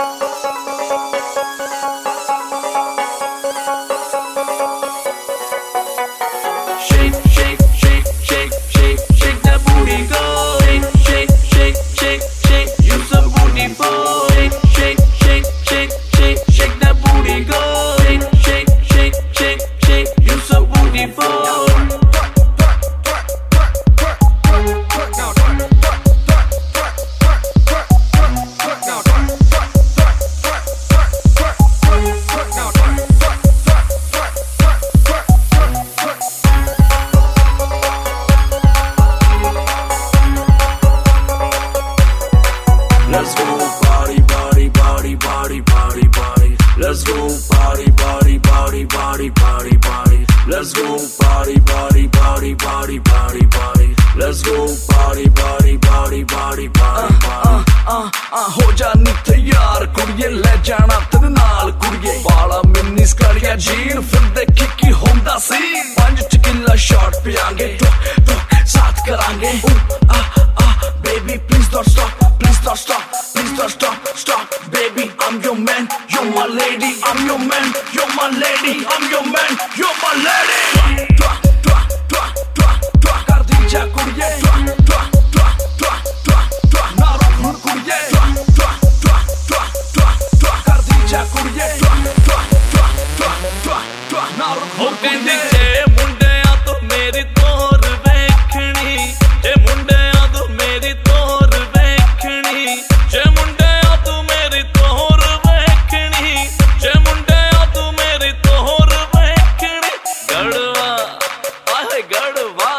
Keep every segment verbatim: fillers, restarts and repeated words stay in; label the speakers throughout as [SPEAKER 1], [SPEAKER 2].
[SPEAKER 1] Let's go party, party, party, party, party, party. Let's go party, party, party, party, party, party. Let's go party, party, party, party, party, party. Let's go party, party, party, party, party, party.
[SPEAKER 2] Ah ah ho jaani tayar kudiye le jana ted naal kudiye wala minni skaliya jean fir dekhi ki honda si panj chikilla shot piyange tok tok saath karange ah ah baby please don't stop please don't stop please don't stop stop baby I'm your man you're my lady I'm your man you're my lady I'm your man you're my lady twa twa twa twa twa kar di ja kudiye twa twa twa twa twa twa na rok kudiye twa twa twa twa twa twa kar di ja kudiye twa twa twa twa twa twa na rok
[SPEAKER 3] ho kendi je mundeya to meri tor vekhni je mundeya to meri tor vekhni je mundeya to meri tor vekhni je mundeya to meri tor vekhni gadwa ahe gadwa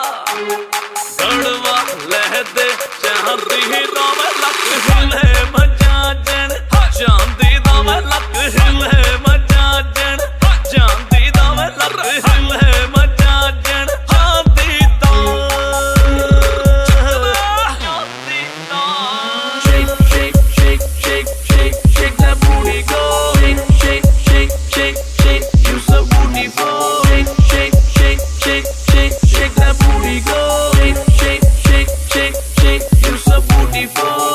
[SPEAKER 3] gadwa lehde chahdi da main lak hile majajn chandi da main lak hile majajn chandi da main lak hile majajn chandi da
[SPEAKER 1] Shake, shake, shake, shake, shake, shake that booty, go. Shake, shake, shake, shake, shake. You so beautiful. Shake, shake, shake, shake, shake, shake that booty, go. Shake, shake, shake, shake, you so beautiful.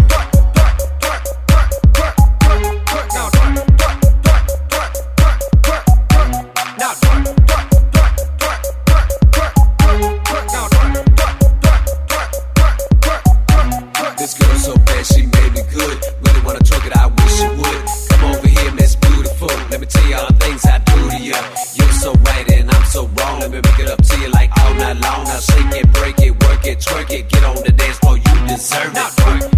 [SPEAKER 4] This girl so bad, she made me good. Really wanna twerk it, I wish she would. Come over here, Miss Beautiful. Let me tell you all the things I do to you. You're so right and I'm so wrong. Let me make it up to you like all night long. Now shake it, break it, work it, twerk it. Get on the dance floor, you deserve it.